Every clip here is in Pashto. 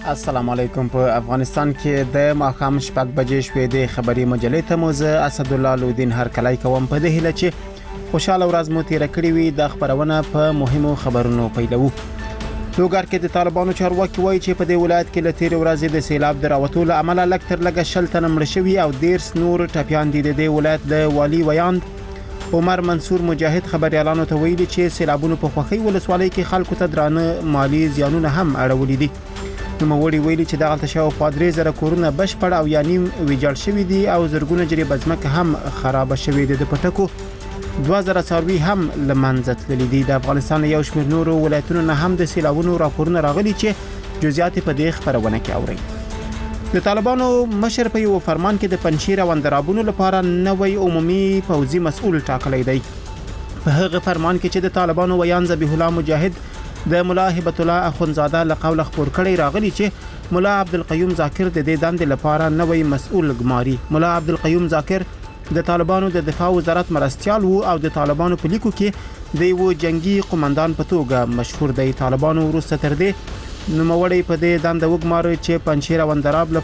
السلام علیکم. په افغانستان کې د ماښام شپږ بجې شوې د خبري مجلې ته موزه اسد الله لودین هر کلای کوم په دې هله چې خوشاله ورځ مو تیر کړی وي. د خبرونه په مهمو خبرونو پیلو. لوګر کې د طالبانو چارواکي وایي چې په دې ولایت کې لتیر ورځې د سیلاب دراوتو له عمله لکتر لګه شل تن مړ شوي او 10 نور ټپيان دي. د ولایت د والی ویاند عمر منصور مجاهد خبريالانو ته ویلي چې سیلابونو په خوخي ولسوالۍ کې خلکو ته درانه مالی زیانونه هم اړولې دي. نو موري ویلي چې دغه تشاو خاطرې زره کورونه بشپړ او یعنی ویجاړ شوی دي او زرګونه جری بزمکه هم خراب شوی دي. د پټکو 2000 ساروي هم لمنځه تللي دي. د افغانستان یو شمېر نورو ولایتونو نه هم د سیلابونو راپورونه راغلي چې جزئیات په دې خبرونه کې اوري. د طالبانو مشر په یو فرمان کې د پنشیر او اندرابونو لپاره نوې عمومي فوزي مسؤل ټاکلی دی. په هغه فرمان کې چې د طالبانو ویان ذبیح الله مجاهد د مولا هبت الله اخونزاده لقول خبر کړي راغلي چې مولا عبدالقیوم ذاکر د دې دندې لپاره نوې مسؤل ګماري. مولا عبدالقیوم ذاکر د طالبانو د دفاع وزارت مرستيال وو او د طالبانو په لیکو کې د یو جنگي قومندان په توګه مشهور دی. طالبانو وروسته تر دې نوموړی په دې دنده وګماري چې پنشیر او اندراب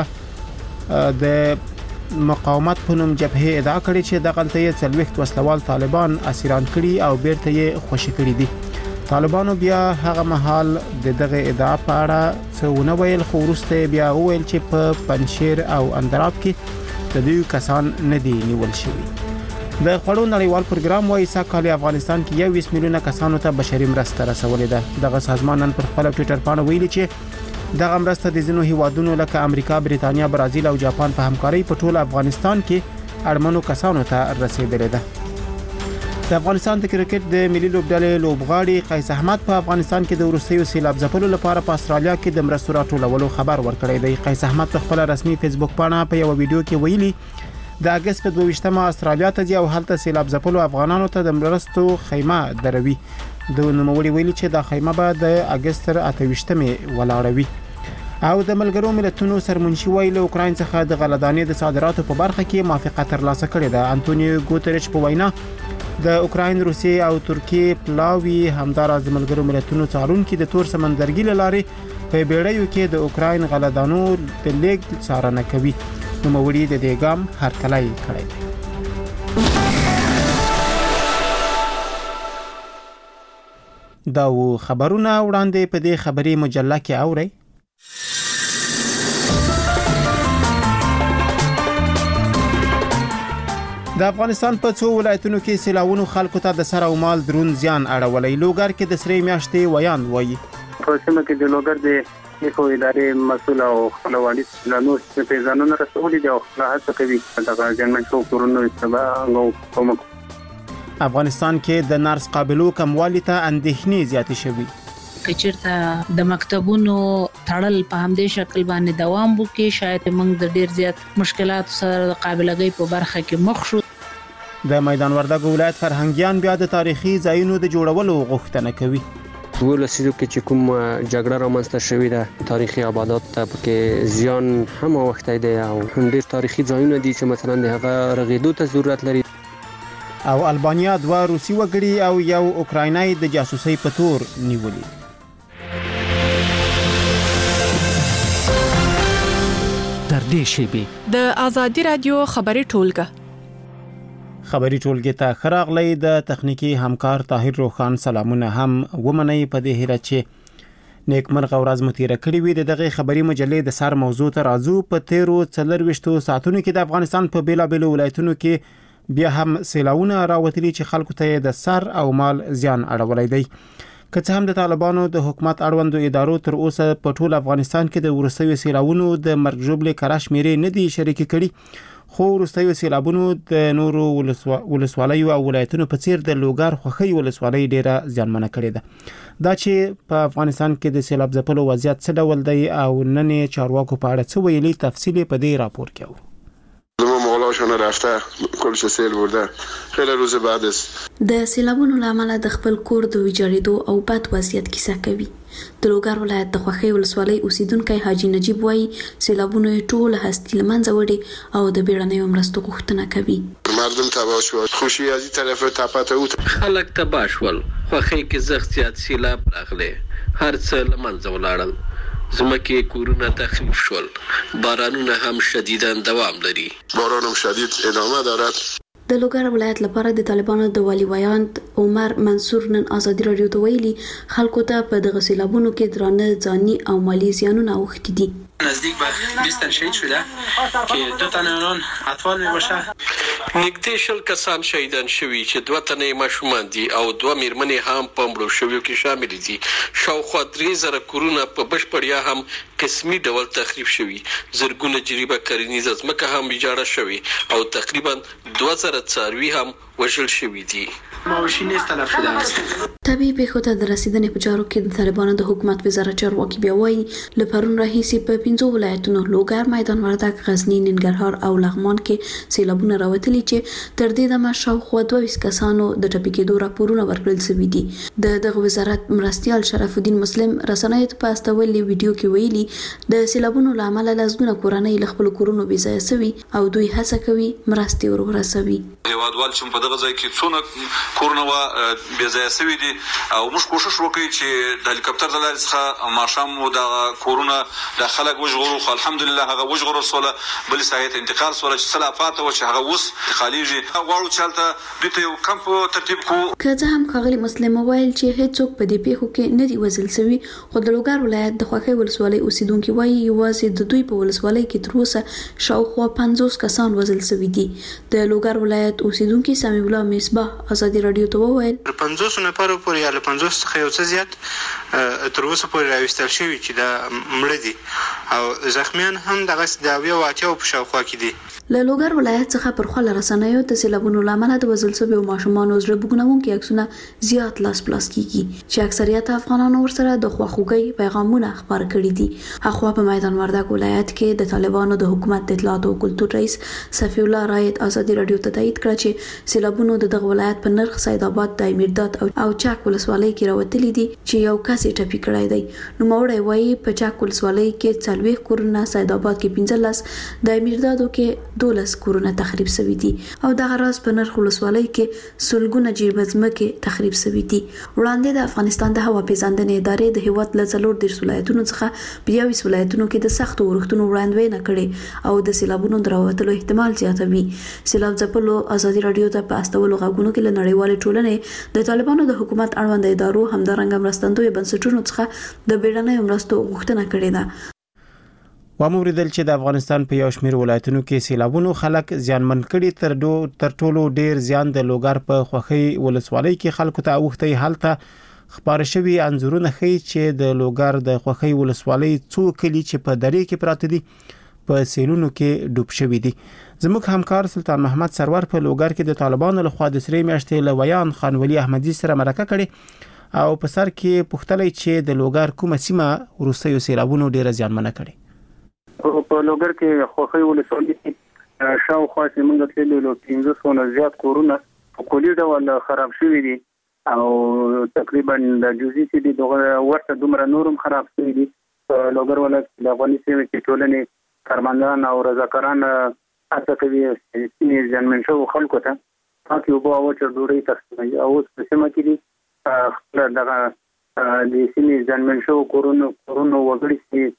لپاره د مقاومت په نوم جبهه ادعا کړې چې د غلطۍ څلويخت وسلوال طالبان اسیران کړي او بیرته یې خوشی کړي دي. طالبانو بیا هغه مهال دغه ادعا په اړه څه ویل خو وروسته بیا ویل چې په پنشیر او اندراب کې د دوی کسان نه دي نیول شوي. د خړو نړیوال پروګرام وايي ساکال افغانستان کې 20 میلیونه کسانو ته بشري مرسته رسولې ده. دغه سازمان نن پر خپل ټوئیټر باندې ویلي چې دغه مرسته د ځینو هیوادونو لکه امریکا، بریتانیا، برازیل او جاپان په همکارۍ په ټول افغانستان کې اړمنو کسانو ته رسیدلې ده. د افغانستان د کرکټ د ملي لوبډلې لوبغاړي قیس احمد په افغانستان کې د وروستیو سیلاب ځپلو لپاره په استرالیا کې د مرستو راټولولو خبر ورکړی دی. قیس احمد په خپل رسمي فیسبوک باندې په یو ویډیو کې ویلي د اگست په 22مه استرالیا ته ځي او هلته سیلاب ځپلو افغانانو ته د مرستو خیمه دروي. د نوموړي ویلي چې دا خیمه به د اگست 28مه ولاړوي. او د ملګرو ملتونو سرمنشي ویل اوکراین څخه د غلدانې د صادراتو په برخه کې موافقت ترلاسه کړې ده. انټونیو ګوتریچ په وینا د اوکراین، روسیې او ترکیې پلاوی همداراز د ملګرو ملتونو څارونکو د تور سمندرګي لارې په بیړیو کې د اوکراین غلدانو د لیګ څارنه کوي. نو موري د دې ګام هر کلای کړی. دا خبرونه وړاندې په دې خبري مجله کې اوري. د افغانستان په څو ولایتونو کې سیلاوونو خلکو ته د سر او مال درون زیان اړولې. لوګر کې د سرې میاشتې ویان وایي په سیمه کې د لوګر د یو ادارې مسؤل او خپلواني لانو په ځانونه رسولي دی او هڅه کوي دا ځنګل شو کورونو استباغ کوم. افغانستان کې د نارس قابلو کموالی ته اندېښنې زیاتې شوي. کچرته د مکتبونو تړل په همدې شکل باندې دوام وکړي شاید موږ د ډیر زیات مشکلات سره قابلګۍ په برخه کې مخ شو. د میدان وردګ ولایت فرهنګیان بیا د تاریخي ځایونو د جوړولو غوښتنه کوي. ولسیدو کې چې کوم جګړه رامنځته شوې ده تاریخي آبادات ته پکې زیان هم وخته دی او هم ډیر تاریخي ځایونه دي چې مثلا د هغه رغیدو ته ضرورت لري. او البانیا 2 روسي وګړي او یو اوکراینای د جاسوسي په تور نیولي. در دې شیبه د ازادي رادیو خبري ټولګه ته خراغلی. د تخنیکی همکار طاهر روخان سلامونه هم ومني په دې هیله چې نیکمرغه ورځ مو تیر کړی وي. دغه خبري مجلې د سر موضوع ته راځو. په 13 ساعتونو کې د افغانستان په بیلابېلو ولایتونو کې بیا هم سیلاونه راوتلي چې خلکو ته د سر او مال زیان اړولای دی. که څه هم د طالبانو د حکومت اړوندو ادارو تر اوسه په ټول افغانستان کې د ورستیو سیلاونو د مرګ ژوبلې کراش میرې نه دي شریک کړي، خو ورستیو سیلابونو د نورو ولسوالیو او ولایتونو په څیر د لوګر خوخي ولسوالۍ ډیره زیانمنه کړې ده. دا چې په افغانستان کې د سیلاب ځپلو وضعیت څه ډول دی او نن چارواکو په اړه څه ویلي تفصیل په دې راپور کې اورو. مغلاشون رفته کلش سیل برده خیلی روز بعد است. د سیلابونو لامل د خپل کور د ویجاړېدو او بد وضعیت کیسه کوي. د لوګر ولایت د خوخي ولسوالۍ اوسیدونکو حاجی نجیب وایي سیلابونو ټول هستی لمنځه وړي او د بیړنیو مرستو غوښتنه کوي. مردم تباه شول، خوشی از این طرف تپته اوت خلک تباه شول، خوخي کې زغ زیات سیلاب راغلی، هر څه لمنځه ولاړل. زمکه کورونه تخریب شول. بارانونه هم شدیداً دوام لري. باران شدید ادامه دارد. د لوګر ولایت لپاره د طالبانو د والی ویاند عمر منصور نن ازادي رادیو ته ویلي خلکو ته په دغه سیلابونو کې درانه ځاني او مالی زیانونه اوښتي دي. نزدیک به 20 تن شهید شده که 2 تن آنان اطفال میباشه. نږدې 20 کسان شهیدان شوي چې 2 تنه ماشومان دي او 2 میرمنې هم په مړو شویو کې شامل دي. شاوخوا 3000 کورونه په بشپړیا هم قسمي ډول تخریب شوي. زرګونه جریبه کرنیزه ځمکه هم ویجاړه شوي او تقریبا 2000 څاروي هم وژل شوي دي. مواشی نیز تلف شده است. طبیعي پیښو ته د رسیدنې په چارو کې د طالبانو د حکومت وزارت چارواکي بیا وایي له پرون راهیسې په 5 ولایتونو لوګر، میدان وردګ، غزنی، ننګرهار او لغمان کې سیلابونه راوتلي چې تر دې دمه شاوخوا 22 کسانو د ټپي کېدو راپورونه ورکړل شوي دي. دغه وزارت مرستيال شرف الدین مسلم رسنیو ته په استولې ویډیو کې ویلي د سیلابونو لامل لازمونه کورنۍ له خپل کورونو بې ځای شوي او دوی هڅه کوي مرستې ورسوي. هیوادوال چې په دغه ځای کې څونه کورونه بې ځای شوي دي او موږ کوشش وکړو چې د هلیکاپټر د لارې څخه ماشام مو د کورونه د خلک وژغورو. خو الحمدلله هغه وژغورل سوله، بل ساحه انتقال سوله چې سلافات او چې هغه اوس خاليږي. غواړو چې هلته دوی ته یو کمپ ترتیب کړو. که څه هم ښاغلي مسلم وویل چې هیڅوک په دې پیښو کې نه دي وژل شوي، خو د لوګر ولایت د خوښۍ ولسوالۍ اوسیدونکو وایي یوازې د دوی په ولسوالۍ کې تر اوسه شاوخوا 50 کسان وژل شوي دي. د لوګر ولایت اوسیدونکو سمیع الله مصباح ازادي رادیو ته وویل 50 نفر پورې یا 50 څخه یو څه زیات تر اوسه پورې راوستل شوي چې دا مړه دي او زخمیان هم دغه د 80 په شاوخوا کې دي. له لوګر ولایت څخه پر خپل رسنیو د سیلابونو لامل د وژل شویو ماشومانو زړه بوږنونکي عکسونه زیات لاس پلاس کیږي چې اکثریت افغانانو ورسره د خواخوږۍ پیغامونه خبر کړي دي. اخوا په میدان وردګ ولایت کې د طالبانو د حکومت د اطلاعات او کلتور رئیس صفی الله رایت ازادي رادیو ته تایید کړ چې سیلابونو د دغه ولایت په نرخ سید آباد د امیرداد او چاک ولسوالۍ کې راوتلي دي چې یو کس یې ټپي کړی دی. نو موړی وایي په چاک ولسوالۍ کې 40 کورونه، سید آباد کې 15، د امیردادو کې 12 کورونه تخریب شوي دي او دغه راز په نرخ ولسوالۍ کې سلګونه جریبه ځمکې تخریب شوي دي. وړاندې د افغانستان د هوا پیژندنې ادارې د هیواد له 24 ولایتونو څخه په 20 ولایتونو کې د سختو اورښتونو وړاندوینه کړې او د سیلابونو دراوتلو احتمال زیاتوي. سیلاب ځپلو ازادي رادیو ته په استولو غږونو کې له نړیوالې ټولنې د طالبانو د حکومت اړوند ادارو همدارنګه مرستندوی بنسټونو څخه د بیړنیو مرستو غوښتنه کړې ده. وموریدل چې د افغانستان په یو شمېر ولایتونو کې سیلابونو خلک زیانمن کړي. تر ټولو ډیر زیان د لوګر په خوښۍ ولسوالۍ کې خلکو ته اوښتي. هلته خبر شوی انځورونه ښیي چې د لوګر د خوښۍ ولسوالۍ څو کلی چې په درې کې پراته دي په سیلونو کې ډوب شوي دي. زموږ همکار سلطان محمد سرور په لوګر کې د طالبانو لخوا د سری میاشتې له ویان خان ولی احمدي سره مرکه کړې او په سر کې پوښتلې چې د لوګر کومه سیمه وروستیو سیلابونو ډیره زیانمنه کړې. په لوګر کې خوښۍ ولسوالۍ کې شاوخوا زموږ تللي له 1500 نه زیات کورونه په کلي ډول خراب شوي دي او تقریبا د جزئي چې دي دغه ورته دومره نورم خراب شوي دي. په لوګر ولایت د افغاني سیمې کې ټولنې کارمندان او رضاکاران هڅه کوي چې ځانمن شو خلکو ته پاکي اوبه او ډوډۍ تقسیموي او اوس په سیمه کې دي خپل دغه د سیمې ځانمن شو کورونو وګړي چې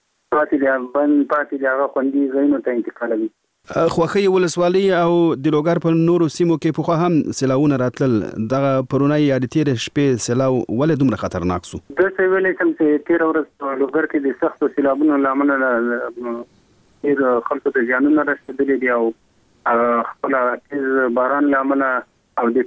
پاتې دي هغه خوندي ځایونو ته انتقالوي. خوښۍ ولسوالۍ او د لوګر په نورو سیمو کې پخوا هم سیلاونه راتلل. دغه پرونی یا د تیر شپې سیلاو ولې دومره خطرناک سو؟ د څه ویلې کوم چې تیر ورځ په لوګر کې د سختو سیلابونو لامل ډېر خلکو ته زیانونه رسېدلي دي او خپل تیز باران لامل او د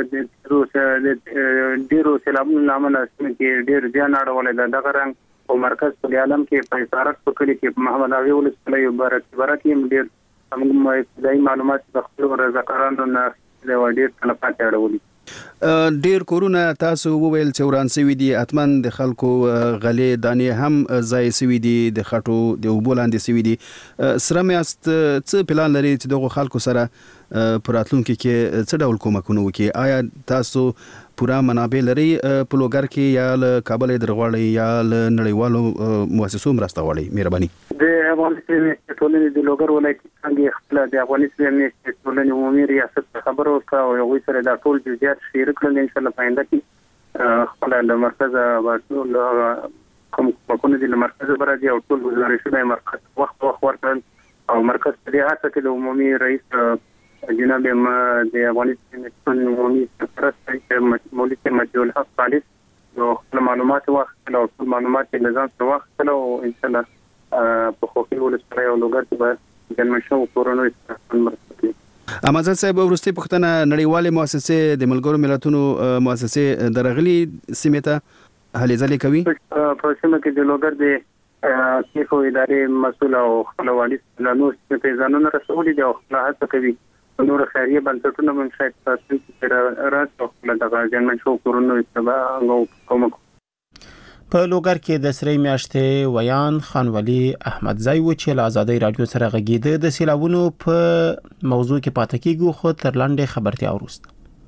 ډیرو سیلابونو لامل چې ډېر زیان اړولی ده. دغه رنګ په مرکز په عالم کې په اسارت په کلی کې محمد اغي ولسوالۍ برات یې ډېر موږ ځای معلومات د خپل رضاکارانو نه ډېر تلفات اړولي. ډیر کورونه تاسو وویل چې وران سوي دي، اتمن د خلکو غلې دانې هم ځای سوي دي، د خټو د اوبو لاندې سوي دي. سره میاست څه پلان لري چې دغه خلکو سره په راتلونکي کې څه ډول کومکونه وکړي؟ آیا تاسو پورا منابع لري په لوګر کې یا له کابل درغواړي یا له نړیوالو مؤسسو مرسته غواړي؟ مهرباني. د افغانستان ټولنې د لوګر ولایت څنګه خپل د افغانستان ټولنې عمومي ریاست خبرو کا او یو سره د ټول جزئیات شریک کړل ان شاء الله پاینده کې خپل د مرکز ورټول کوم کومه د مرکز برادي او ټول گزارشونه مرکز وخت ورکړل او مرکز په دې هڅه کې د عمومي رئیس جناب د افغانستان عمومي سفارت مولوي مجدول الحق خالص نو معلومات واخلو او معلومات نظام څخه واخلو ان شاء الله په خوخي ولسمه او لوګر کې د جنمشو کورونو استعمال مرسته امازل صاحب ورستي پښتنه نړیواله مؤسسه د ملګرو ملتونو مؤسسه درغلي سیمه هلي ځلې کوي په سیمه کې د لوګر د کیفو ادارې مسول او خپلوالي لانو په ځانونو رسولي د اخلاص کوي نور خیریه بنسټونه هم شاید تاسو چې راځو د جنمشو کورونو استعمال کوم په لوګر کې د سری میاشتې ویان خانولی احمد زای و چې له آزادۍ رادیو سره غږیده د سیلابونو په موضوع کې پاتې کیږي خو تر لاندې خبرتیا وروسته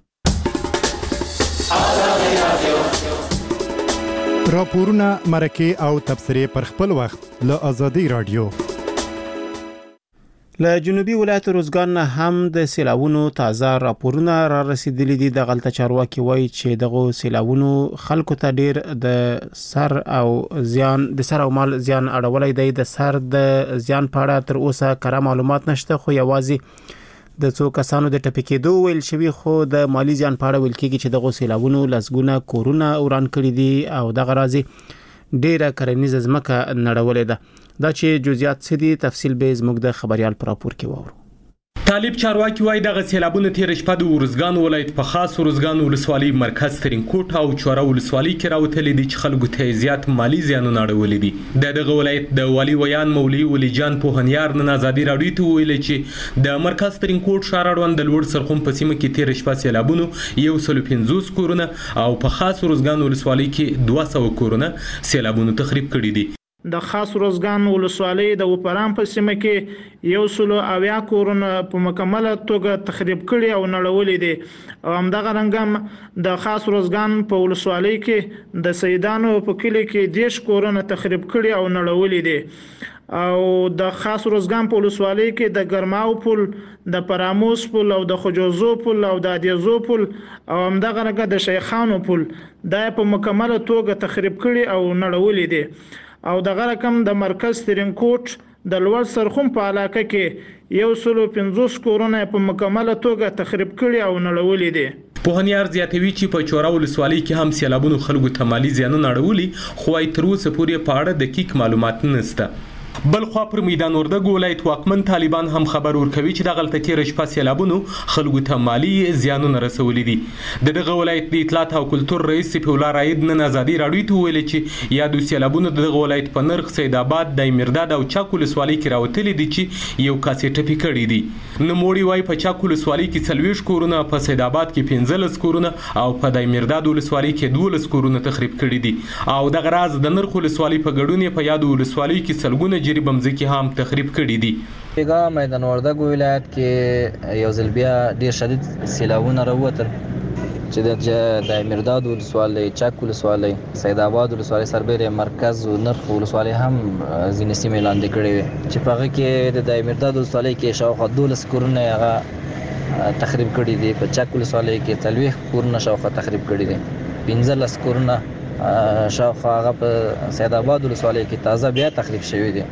راپورونه مرکه او تبصره پر خپل وخت له آزادۍ رادیو له جنوبي ولایت روزګان هم د سیلابونو تازه راپورونه را رسیدلي دي د غلطه چارواکي وایي چې دغه سیلابونو خلکو ته ډیر د سر او مال زیان اړولای دی د سر د زیان په اړه تر اوسه کره معلومات نشته خو یوازې د څو کسانو د ټپي کېدو ویل شوی خو د مالی زیان په اړه ویل کېږي چې دغه سیلابونو لسګونه کورونه وران کړي دي او دغه راځي ډیره کرنیزه ځمکه نړولې ده دا چې جزئیات څه دي تفصیل به زموږ د خبريال پر راپور کې وورو طالب چارواکي وایي دغه سیلابونه تیر شپه د ورزګان ولایت په خاص ورزګان ولسوالۍ مرکز ترینکوټ او چوره ولسوالۍ کې راوتلي دي چې خلکو ته زیات مالی زیانونه اړولي دي دغه ولایت د والی ویان مولوي ولی جان پوهنیار نن آزادۍ راډیو ته ویل چې د مرکز ترینکوټ ښار اړوند د لوړ سرخوم په سیمه کې تیر شپه سیلابونو 150 کورونه او په خاص ورزګان ولسوالۍ کې 200 کورونه سیلابونو تخریب کړي دي د خاص روزګان ولسوالۍ د وپرام په سیمه کې 180 کورونه په مکمله توګه تخریب کړي او نړولې دي او همدغه رنګم د خاص روزګان په ولسوالۍ کې د سیدانو په کلی کې 10 کورونه تخریب کړي او نړولې دي او د خاص روزګان په ولسوالۍ کې د ګرماو پل د پراموس پل او د خجوزو پل او د ادیزو پل او همدغه رنګ د شیخانو پل د په مکمله توګه تخریب کړي او نړولې دي او دغه رقم د مرکز ترینکوټ د لوړ سرخوم په علاقه کې 150 کورونه په مکمله توګه تخریب کړي او نړولې دي پوهنیار زیاتوي چې په چوره ولسوالۍ کې هم سیلابونو خلکو ته مالی زیانونه اړولي خو تر اوسه پورې په اړه دقیق معلومات نشته بلخوا پر میدان وردګ ولایت واکمن طالبان هم خبر ورکوي چې د غلطه تیر شپه سیلابونو خلکو ته مالی زیانونه رسولي دي دغه ولایت د اطلاعات او کلتور رئیس سپیولا راید نن آزادۍ راډیو ته ویل چې یادو سیلابونو دغه ولایت په نرخ سید آباد د مرداد او چاکو ولسوالۍ کې راوتلي دي چې یو کاسې ټپي کړي دي نوموړي وای په چاکو ولسوالۍ کې 40 کورونه په سید آباد کې 15 کورونه او په د مرداد ولسوالۍ کې 12 کورونه تخریب کړي دي او دغه راز د نرخ ولسوالۍ په ګډون په یادو ولسوالۍ کې سلګونه جریب مزکی هم تخریب کړي دي پیغا میدان وردګ ولایت کې یو ځل بیا ډیر شدید سیلابونه راوتل چې د مرداد ولسوالۍ چاک ولسوالۍ سید آباد ولسوالۍ سربېره مرکز او نرخ ولسوالۍ هم ځینې سیمې لاندې کړي وي چې په هغه کې د مرداد ولسوالۍ کې شاوخوا 12 کورونه هغه تخریب کړي دي په چاک ولسوالۍ کې 30 کورونه شاوخوا تخریب کړي دي 15 کورونه شاوخوا هغه په سید آباد ولسوالۍ کې تازه بیا تخریب شوي دي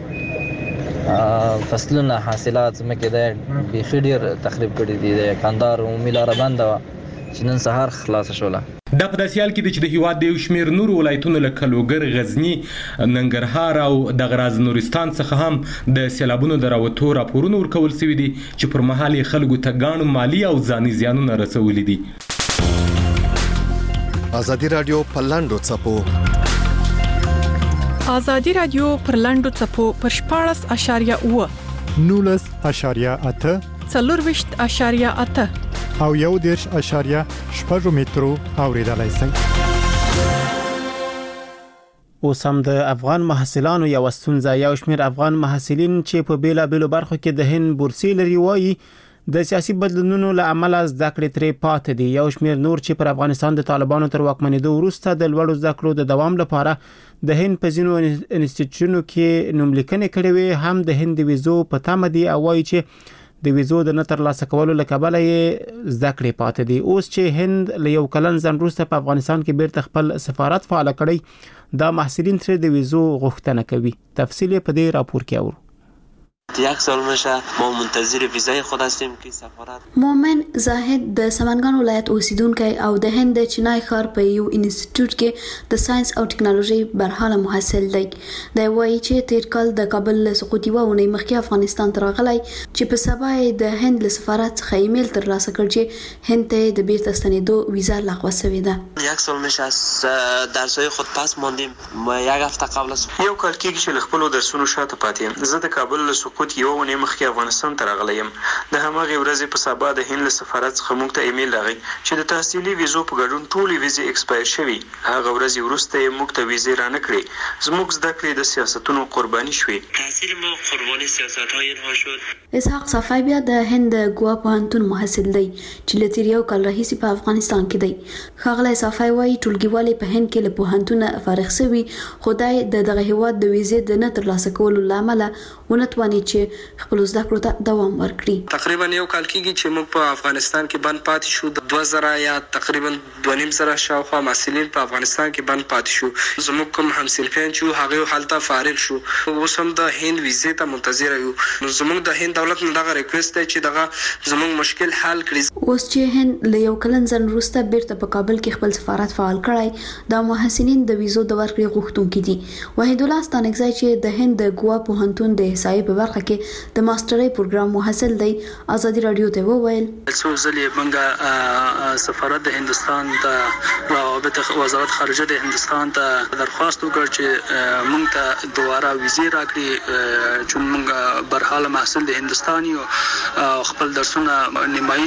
فصلونه حاصلات زمکه د بيخي ډیر تخریب کړي دي د کاندار عمومي لار بند و چې نن سهار خلاص شوله د پداسیال کې د هیواد د شمیر نور ولایتونو لکه لوګر غزنی ننګرهار او د غراز نورستان څخه هم د سیلابونو دراوتو راپورونه ورکول شوي دي چې پر مهال خلکو ته ګڼ مالی او ځاني زیانونه رسولي دي آزادۍ رادیو په لاندو چپو آزادۍ رادیو پر لاندو چپو پر 14.8 19.8 4.8 او 1.8 مترو اوریدلای شئ اوس هم د افغان محصلانو یو ستونزه یو شمېر افغان محصلین چې په بیلابېلو برخو کې د هند بورسي لري وایي د سیاسي بدلونونو له امله زده کړې ترې پاتې دي یو شمېر نور چې پر افغانستان د طالبانو تر واکمنېدو وروسته د لوړو زده کړو د دوام لپاره د هند په ځینو انسټیټیوټونو کې نوملیکنې کړې وي هم د هند د ویزو په تمه دي او وایي چې د ویزو د نه ترلاسه کولو له کبله یې زده کړې پاتې دي. اوس چې هند له یو کلن ځنډ وروسته په افغانستان کې بیرته خپل سفارت فعال کړی، دا محصلین ترې د ویزو غوښتنه کوي. تفصیل په دې راپور کې اورو. یک سال میشه ما منتظر ویزای خود هستیم که سفارت. مومن زاهد د سمنګان ولایت اوسیدونکی او د هند د چنای ښار په یو انسټیټیوټ کې د ساينس او ټکنالوژي برحاله محصل دی. دا وایي چې تیر کال د کابل له سقوطي وونه مخکې افغانستان ته راغلی چې په سبا د هند له سفارت څخه ایمیل ترلاسه کړ چې هند ته د بیرته ستنېدو ویزا لغوه شوې ده. یک سال میشه از درسای خود پس ماندیم. ما یک هفته قبل از یو کال کېږي چې خپل درسونو شاته پاتې یم. زه د کابل له سقوط یو ونه مخکې افغانستان ته راغلی یم. د هماغې ورځې په سبا د هند له سفارت څخه موږ ته ایمیل راغی چې د تحصیلي ویزو په ګډون ټولې ویزې ایکسپایر شوي. هغه ورځې وروسته یې موږ ته ویزې رانه کړې. زموږ زده کړې د سیاستونو قرباني شوې. تاثیر ما قربانی سیاست‌های اینها شد. اسحاق صفای بیا د هند ګوا پوهنتون محصل دی چې له تیر یو کال راهیسې په افغانستان کې دی. ښاغلی صفای وایي ټولګیوالې په هند کې له پوهنتونه فارغ شوي، خو دی د دغه هیواد د ویزې د نه ترلاسه کولو له امله ونه تواني چې خپل زده کړو ته دوام ورکړي. تقریبا یو کال کېږي چې موږ په افغانستان کې بند پاتې شو. 2000 یا تقریبا 2.5 شاوخوا محصلین په افغانستان کې بند پاتې شو. زموږ کوم همصنفیان چې هغه حالت فارغ شو. اوس هم د هند ویزې ته منتظر یو. زموږ د هند دولت نه دغه ریکوست دی چې دغه زموږ مشکل حل کړي. اوس چې هند له یو کلن ځنډ وروسته بیرته په کابل کې خپل سفارت فعال کړی، دا محصلین د ویزو د ورکړې غوښتونکي دي. وحید الله ستانکزی چې د هند د ګوا پوهنتون د احصایې په برخه کې د ماسترۍ پروګرام محصل دی، ازادي رادیو ته وویل څو ځلې موږ سفارت د هندستان ته روابط وزارت خارجه د هندستان ته درخواست وکړ چې موږ ته دوباره ویزې راکړي چې موږ برحاله محصل د هندستان یو خپل درسونه نیمایي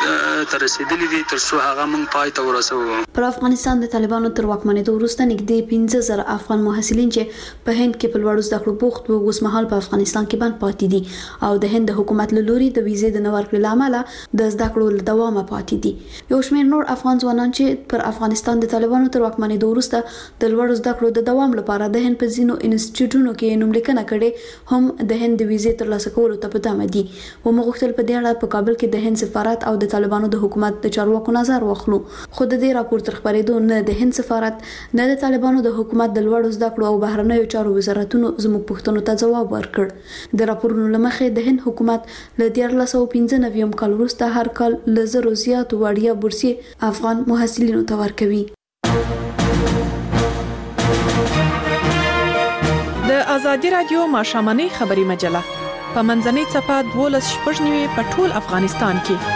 ته رسیدلي دي تر څو هغه موږ پای ته ورسوو. پر افغانستان د طالبانو تر واکمنېدو وروسته نږدې 15,000 افغان محصلین چې په هند کې په لوړو زده کړو بوخت وو اوس مهال په افغانستان کې بند پاتې دي او د هند حکومت له لوري د ویزې د نه ورکړې له امله د زده کړو له دوامه پاتې دي. یو شمېر نور افغان ځوانان چې پر افغانستان د طالبانو تر واکمنېدو وروسته د لوړو زده کړو د دوام لپاره د هند په ځینو انسټیټیوټونو کې نوملیکنه کړې هم د هند د ویزې ترلاسه کولو ته په تمه دي. وموږ غوښتل په دې اړه په کابل کې د هند سفارت او د طالبانو د حکومت د چارواکو نظر واخلو، خو د دې راپور تر خپرېدو نه د هند سفارت نه د طالبانو د حکومت د لوړو زده کړو او بهرنیو چارو وزارتونو زموږ پوښتنو ته ځواب ورکړ. د راپورونو له مخې د هند حکومت له 1995 کال وروسته هر کال له زرو زیات وړیا بورسي افغان محصلینو ته ورکوي. د ازادي رادیو ماښامنۍ خبري مجله په منځنۍ صفحه 12 په ټول افغانستان کې.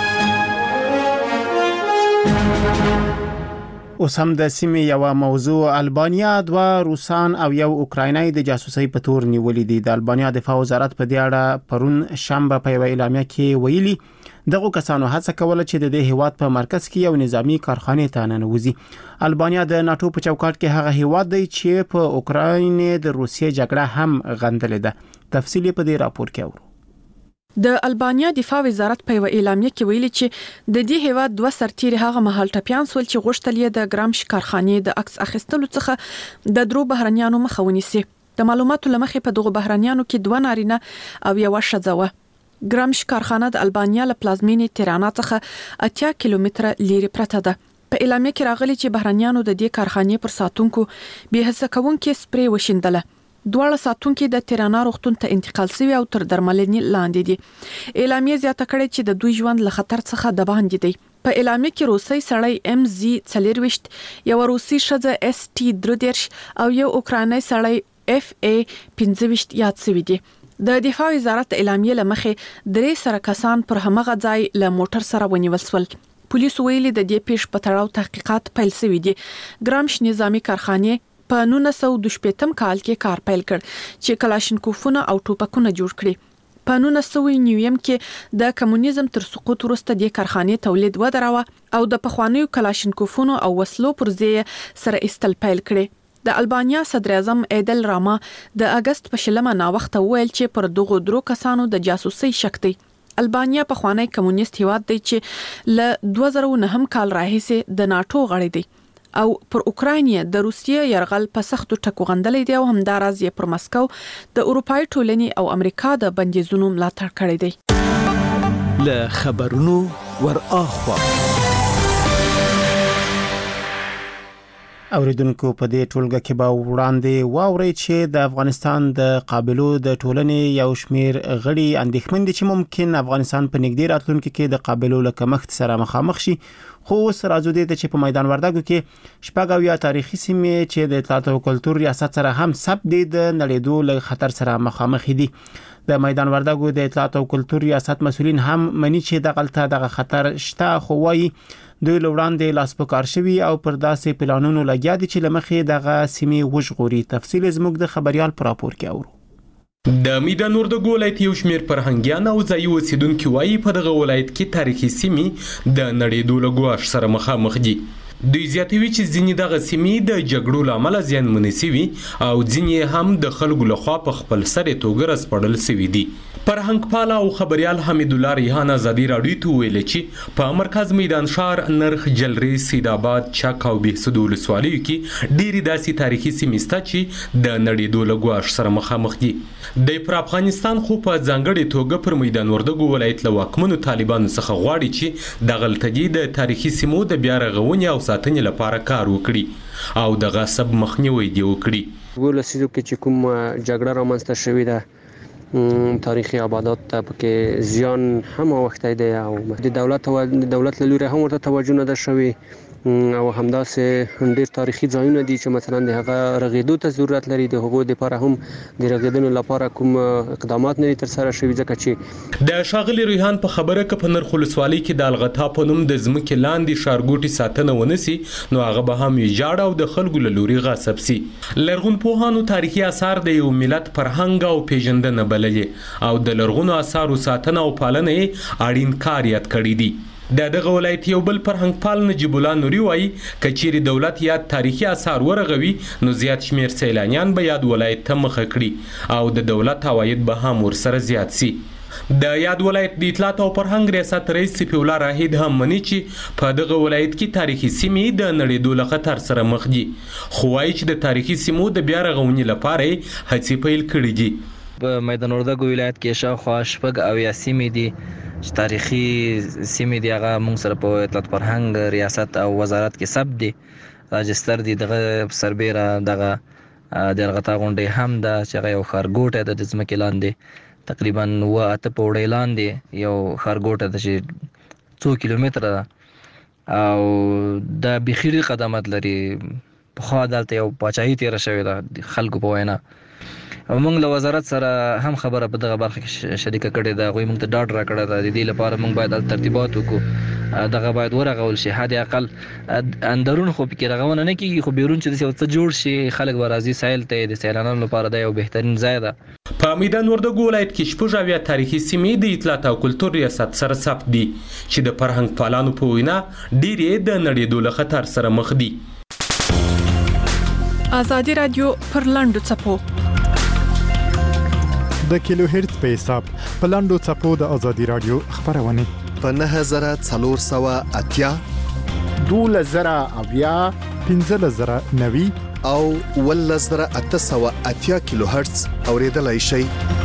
اوس هم د سیمې یو موضوع البانیا، 2 روسان او یو اوکراینای د جاسوسۍ په تور نیولې دي. د البانیا دفاع وزارت په دې اړه پرون شنبه په یو اعلامیه کې ویلي دغه کسانو هڅه کوله چې د دې هیواد په مرکز کې یو نظامی کارخانه ته ننوځي. البانیا د ناتو په چوکاټ کې هغه هیواد دی چې په اوکراین د روسیې جګړه هم غندلې ده. تفصیل په دې راپور کې اورو. د البانیا دفاع وزارت په یو اعلامیه کې ویلي چې د دې هیواد 2 سرتیري هغه مهال ټپيان سول چې غوښتل یې د ګرامش کارخانې د عکس اخیستلو څخه د درو بهرنیانو مخه ونیسي. د معلوماتو لمخې په دغه بهرنیانو کې 2 نارینه او یو ښځه وه. ګرامش کارخانه د البانیا له پلازمینې تیرانا څخه 80 کیلومتره لرې پرته ده. په اعلامیه کې راغلي چې بهرنیانو د دې کارخانې پر ساتونکو به هڅه کوونکې سپری وشیندله. دواړه ساتونکو د تیرانا روغتون ته انتقال شوی او تر درملنې لاندې دي. اعلامیه زیاته کړې چې د دوی ژوند له خطر څخه د باندې دی. په اعلامیه کې روسي سړی ام زی 40 یو روسي ښځه اس ټي 33 او یو اوکرایني سړی اف ای 15 یاد شوی دي. د دفاع وزارت اعلامیه لمخې 3 سره کسان پر همغه ځای له موټر سره ونیول شول. پولیس ویلي د دې پیښ په تړاو تحقیقات پیل شوي دي. ګرامش نظامی کارخانه په 1928 کال کې کار پیل کړ چې کلاشینکوفونه او ټوپکونه جوړ کړي. په 1990 کې د کمونیزم تر سقوط وروسته د کارخانې تولید ودراوه او د پخوانیو کلاشینکوفونو او وسلو پر ځای سره استل پیل کړي. د البانیا صدر اعظم ایدل راما د اگست په شلمه نا وخت ویل چې پر دغه درو کسانو د جاسوسي شک دی. البانیا په خوانی کمونیست هیواد دی چې ل 2009 کال راهیسې د ناتو غړی دی او پر اوکراین د روسیې يرغل په سختو ټکو غندلې دی او همداراز یې پر مسکو د اروپای ټولنې او امریکا د بندیزونو ملاتړ کړی دی. له خبرونو ور اخوا. اوریدونکو په دې ټولګه کې به وړاندې واوري چې د افغانستان د قابلو د ټولنې یو شمیر غړي اندېښمن دي چې ممکن افغانستان په نږدې راتلونکي کې د قابلو له کمښت سره مخامخ شي. خو اوس راځو دې ته چې په میدان وردګو کې شپږ تاریخي سیمې چې د اطلاعات او کلتور ریاست سره هم ثبت دي د نړیدو له خطر سره مخامخ دي. د میدان وردګو د اطلاعات او کلتور ریاست مسؤلین هم مني چې دغه خطر شته، خو وايي دوی لوړاندې لاس په کار شوي او پر داسې پلانونو لګیا دي چې لمخې دغه سیمې وژغوري. تفصیل زموږ د خبريال پر راپور کې اورو. د میدان وردګو ولایت یو شمیر فرهنګیان او ځایي اوسیدونکو وایي په دغه ولایت کې تاریخي سیمې د نړیدو له ګواښ سره مخامخ دي. دوی زیاتوي چې ځینې دغه سیمې د جګړو له امله زیانمنې شوي او ځینې هم د خلکو لخوا په خپل سر توګه رسپړل شوي دي. فرهنګپال او خبريال حمید الله ریحان ازادي راډیو ته ویل چې په مرکز میدان شهر نرخ جلری سید آباد چک او بهسود ولسوالیو کې ډېری داسې تاریخي سیمې شته چې د نړیدو له ګواښ سره مخامخ دي. د افغانستان خو په ځانګړې توګه پر میدان وردګو ولایت له واکمنو طالبانو څخه غواړي چې د غلطګي د تاریخي سیمو د بیا رغونې او ساتنې لپاره کار وکړي او د غصب مخنیوي دی وکړي. ولسیدو کې چې کوم جګړه رامنځته شوې ده تاریخي آبادات ته پکې زیان هم وخت دی او د دولت له لوري هم ورته توجه نه ده شوی او همداسې ډېر تاریخي ځایونه دي چې مثلا د هغه رغېدو ته ضرورت لري. د هغو لپاره هم د رغېدنې لپاره کوم اقدامات نه تر سره شوي ځکه چې د شاغلي ریحان په خبره کې په نرخ ولسوالۍ کې د الغتا په نوم د ځمکې لاندې ښارګوټي ساتنه ونسي نو هغه به هم ویجاړ او د خلکو له لوري غصب سي. لرغونپوهانو تاریخي آثار د یو ملت فرهنګ او پیژندنه بللې او د لرغونو آثارو ساتنه او پالنه اړین کار یاد کړی دی. دغه ولایت یو بل فرهنګپال نجیب الله نوري وایي کچېری دولت یاد تاریخي آثار ورغوي نو زیات شمیر سیلانیان به یاد ولایت ته مخ کړي او د دولت عواید به هم ورسره زیات سي. د یاد ولایت د اطلاعات او فرهنګ ریاست رئیس صفی الله راهید هم مني چې په دغه ولایت کې تاریخي سیمې د نړیدو له خطر سره مخ دي، خو وایي چې د تاریخي سیمو د بیا رغونې لپاره هڅې پیل کړي دي. په میدان وردګو ولایت کې شاوخوا شپږ اویا سیمې دي چې تاریخي سیمې دي. هغه موږ سره په اطلاعات فرهنګ ریاست او وزارت کې ثبت دي، راجستر دي. دغه سربیره دغه د الغتا غونډې هم ده چې هغه یو ښارګوټی ده د ځمکې لاندې تقریبا 8 پوړۍ لاندې یو ښارګوټی ده چې 2 کیلومتره ده او د بخیری قدمت لري. پخوا دلته یو پاچاهي تیره شوې ده خلکو په وینا او موږ له وزارت سره هم خبره په دغه برخه کې شریکه کړې ده. هغوی موږ ته ډاډ راکړی ده د دې لپاره موږ باید ترتیبات وکړو، دغه باید ورغول شي. حد اقل اندرون خو پکې رغونه نه کېږي، خو بیرون چې داسې څه جوړ شي خلک به راځي سیل ته. د سیلانانو لپاره دا یو بهترین ځای ده. په میدان وردګو ولایت کې شپږ اویا تاریخي سیمې د اطلاعات او کلتور ریاست سره ثبت دي چې د فرهنګ پالانو په وینا ډېرې د نړیدو له خطر سره مخ دي. ازادي رادیو پر لاندو څپو د کیلو هرتز په حساب په لاندو څپو د ازادي رادیو خبرونه په 9480 12090 15090 او 11880 کیلو هرتز اوریدلای شئ.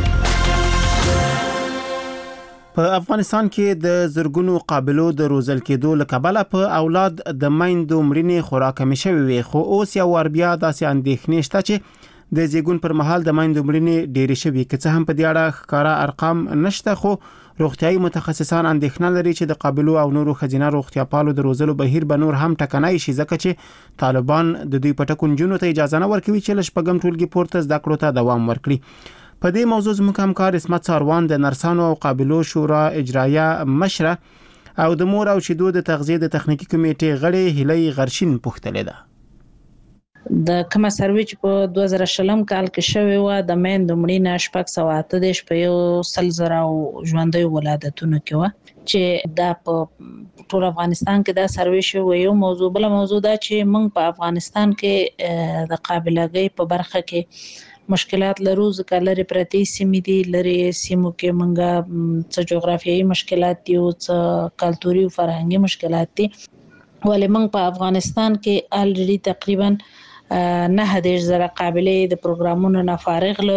په افغانستان کې د زرګونو قابلو د روزل کېدو لکبله په اولاد د میندو مړینې خوراک کمې وي، خو اوس یو ور بیا داسې اندېښنې شته چې د زیږون پر مهال د میندو مړینې ډېرې شوي. که څه هم په دې اړه ښکاره ارقام نشته، خو روغتیايي متخصصان اندېښنه لري چې د قابلو او نورو ښځینه روغتیاپالو د روزلو بهیر به نور هم ټکنی شي، ځکه چې طالبان د دوی په ټکو نجونو ته اجازه نه ورکوي چې له شپږم ټولګي پورته زده کړو ته دوام ورکړي. په دې موضوع زموږ همکار اسمت ساروان د نرسانو او قابلو شورا اجرایه مشره او د مور او شیدو د تغذیه د تخنیکی کمیټې غړي هلي غرشین پوښتلې ده. د کومه سروي چې په 2020 کال کې شوی و د میندو مړینه 608 په یو سلزر او ژوندۍ ولادتونو کې و چې دا په ټول افغانستان کې دا سروي شوی. یو موضوع بل موضوع دا چې موږ په افغانستان کې د قابلګۍ په برخه کې مشکلات لرو، ځکه لري پرتی سیمې دي، لري سیمو کې منګه څه جغرافیایي مشکلات دي او څه کلتوري او فرهنګي مشکلات دي. ولې موږ په افغانستان کې الریډي تقریبا 9000 قابلې د پروګرامونو نه فارغ لرو.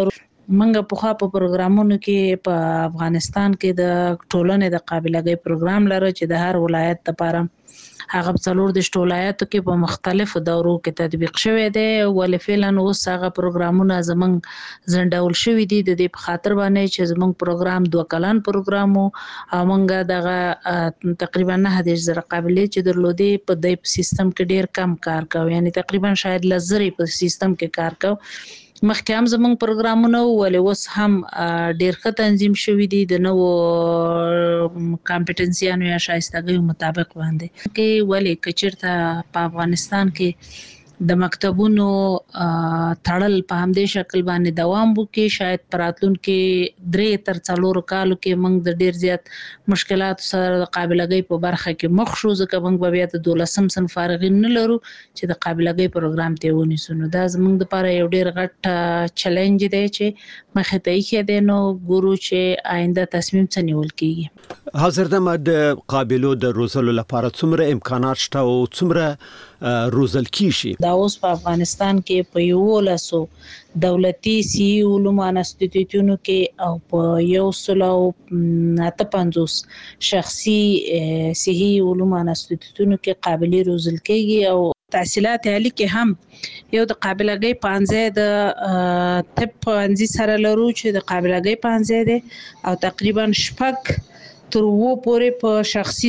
منګه په خوا په پروګرامونو کې په افغانستان کې د ټولنې د قابلیت پروګرام لري چې د هر ولایت لپاره هغه څلور د ولایتو کې په مختلفو دورو کې تطبیق شوی دی ولې فعلا اوس هغه پروګرامونه زمونږ زندول شوی دي د دې په خاطر باندې چې زمونږ پروګرام 2 کلن پروګرام او مونږ دغه تقریبا 9000 قابلیت چې درلودي په دې سیستم کې ډیر کم کار کوي یعنی تقریبا شاید لزري په سیستم کې کار کوي مخکې هم زمونږ پروګرامونه ولې اوس هم ډیر ښه تنظیم شوی دي د نو کمپټنسیانو یا شایستګۍ مطابق باندې کې ولې کچرته په افغانستان کې د مکتبونو تړل په همدې شکل باندې دوام وکړي شاید پراتلونکو 3 تر 4 کالو کې موږ د ډیر زیات مشکلات سره د قابلیت په برخه کې مخ شو ځکه موږ بیا د 12 سم فارغین نه لرو چې د قابلیت پروګرام ته ونیسو نو دا زموږ لپاره یو ډیر غټ چیلنج دی چې مخه ته یې دی نو ګورو چې آینده تصمیم څه نیول کیږي حاضر د قابلیت د روزلو لپاره څومره امکانات شته او څومره روزل کیږي دا اوس په افغانستان کې په یو لاسو دولتي سی علوم انستیتیوټونو کې او په 158 شخصي صحي علوم انستیتیوټونو کې قابلیت روزل کیږي او تحصیلات عالی کې هم یو د قابلیت 15 د طب 15 سره لرو چې د قابلیت 15 دی او تقریبا شپږ تر وو پورې په شخصي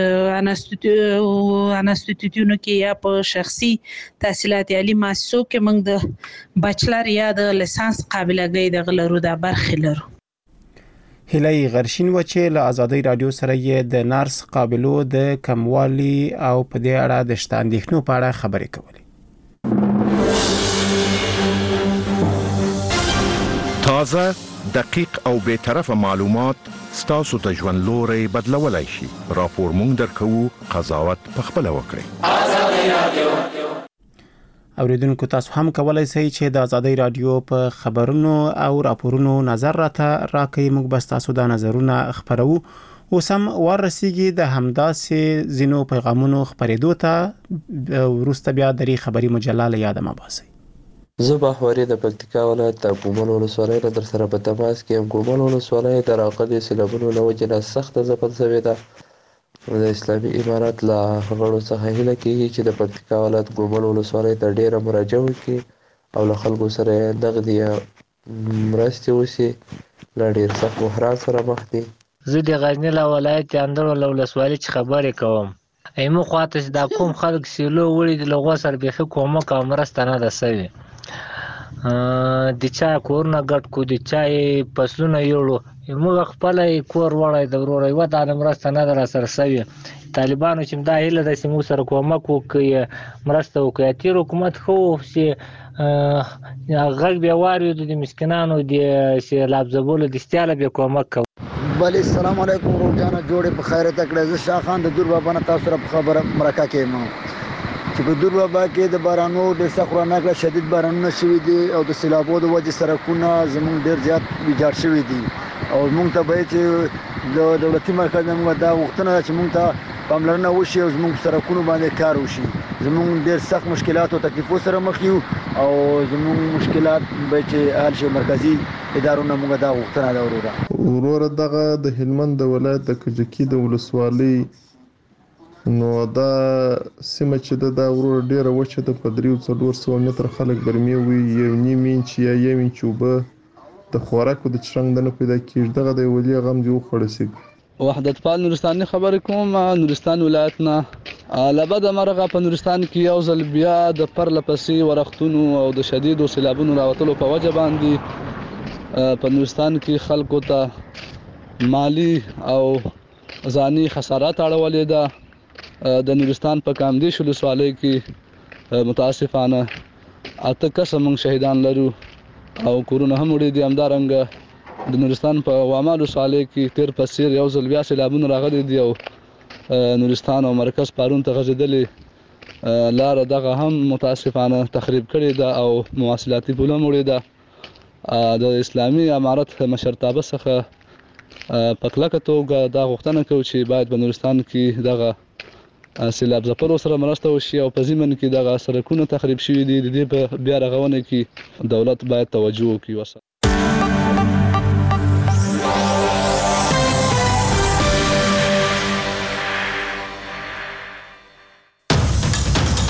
انستیتیوټونو کې یا په شخصي تحصیلات عالی مؤسسو کې موږ د بچلر یا د لیسانس قابلیت د غلرو د برخې لرو هلي غرشین و چې له آزادۍ رادیو سره یې د نارس قابلو د کموالي او په دې اړه د شتاندېښنو په اړه خبرې کولې تازه دقیق او به طرفه معلومات ستاسو ته ژوند لوري بدلولای شي راپور مونږ درکو قضاوت پخپل وکړي آزادۍ رادیو اوریدونکو تاسو هم کولای شئ چې د آزادۍ رادیو په خبرونو او راپورونو نظر راکړئ موږ بس تاسو د نظرونو خبرو اوس هم ورسیږي د همداسې زینو پیغامونو خبرېدو ته ورسته بیا د خبري مجله یاد ما باسي زبا حواری د پکتیکا ولایت د ګومل ولسوالۍ له در سره په تماس کې ګومل ولسوالۍ د راغلي سیلابونو له وجې سخت ځپل شوې ده د اسلامي امارات له غړو څخه هیله کیږي چې د پکتیکا ولایت ګومل ولسوالۍ ته ډیره مراجعه وکړي او له خلکو سره دغه مرستې وشي له ډیر سخت بحران سره مخ دي زه د غزنی له ولایت اندر ولسوالۍ څخه خبرې کوم ایمو خواته چې دا کوم خلک سیلو وړي د لغو سره بيخي کومه کوم مرسته نه ده سوي د چا کورونه ګټ کو د چا پسونه یوړو موږ خپل کور وړای د وروري و د مرسته نه در سره سوي طالبانو چې دا هله د سیمو سره کومه کوي مرسته وکړي تیر حکومت خو چې غږ بیا واري د مسکینانو د سیلاب زبول د استیاله به کومه کوي بله السلام علیکم روزانه جوړه په خیره تکړه ز شاه خان د دور بابا نه تاسو سره خبره مرکه کوم چې په دور بابا کې د بارانو د سخرانه شدید بارانونه شوي دي او د سیلابو د وجې سرکونه زموږ ډیر زیات ویجاړ شوي دي او موږ ته به چې د دولتي مرکز موږ دا وختونه چې موږ ته پاملرنه وشي او زموږ سرکونو باندې کار وشي زموږ ډیر سخت مشکلات او تکلیفو سره مخ یو او زموږ مشکلات به چې حل شي مرکزی ادارونه موږ دا وختونه دا وروره دغه د هلمند د ولایت د کجکی د ولسوالۍ نو دا سیمه چې دا ورور ډیره وچه د 300 متر خلک برمي وي یو نیم انچ یا یو انچ وبه د خوراکو د چرنګ نه پیدا کیږي دغه د ولیا غم دی خورسي وحدت پال نورستاني خبر کوم نورستان ولایتنا لبد مرغه په نورستان کې یو ځل بیا د پرلپسې ورختونو او د شدید سیلابونو راوتلو په وجه باندې په نورستان کې خلکو ته مالی او ځاني خسارات اړولې ده د نورستان په کامدیش ولسوالۍ کې متاسفانه اته قسم شهیدان لرو او کورونه هم وړي دي همدارنګ د نورستان په وامل ولسوالۍ کې تیر پسیر یو ځل بیا سیلابونه راغلي دي او نورستان او مرکز پارون ته غځېدلې لار دغه هم متاسفانه تخریب کړې ده او مواصلاتي پوله وړي ده د اسلامي امارت مشرتابه څخه په کلکه توګه دا غوښتنه کوي چې باید په نورستان کې دغه سیلاب زپرو سره مرسته وشي او په ضمن کې دغه سرکونه تخریب شوي دي د دې په بیا رغونه کې دولت باید توجه وکړي